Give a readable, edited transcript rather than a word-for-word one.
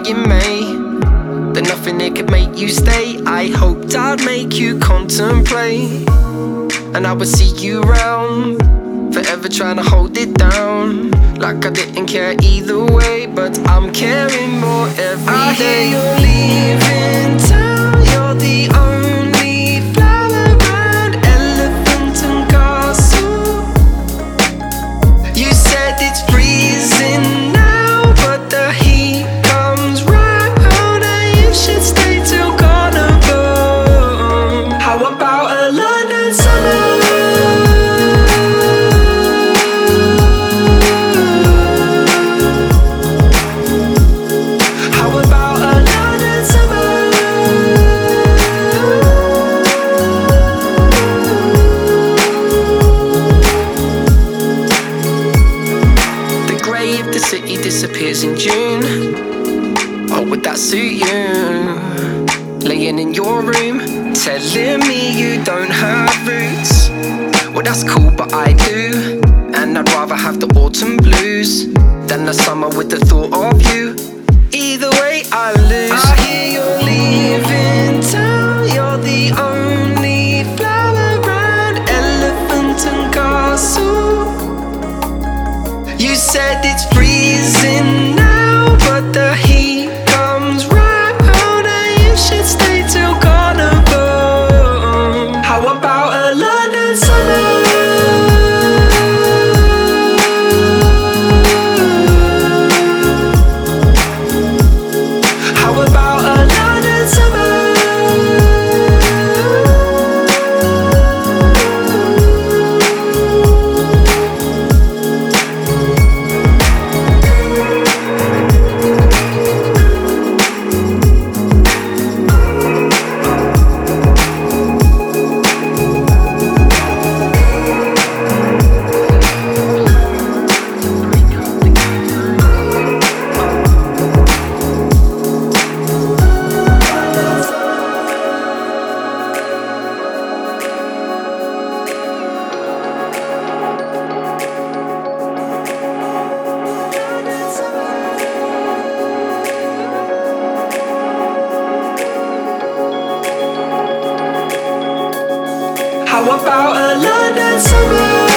in May, that nothing here could make you stay. I hoped I'd make you contemplate, and I would see you round, forever trying to hold it down. Like I didn't care either way, but I'm caring more every day. I hear you're leaving town, you're the only flower around Elephant and Castle. You said it's freezing now, but the heat comes round, and you should stay till Carnival. How about a London summer? The city disappears in June. Oh, would that suit you? Laying in your room, telling me you don't have roots. Well, that's cool, but I do. And I'd rather have the autumn blues than the summer with the thought of you. Either way, I lose. I hear you're leaving town, you're the only flower around Elephant and Castle. You said it's freezing now, but the heat comes round, and you should stay till Carnival. How about a London summer? How about a London summer? How about a London summer?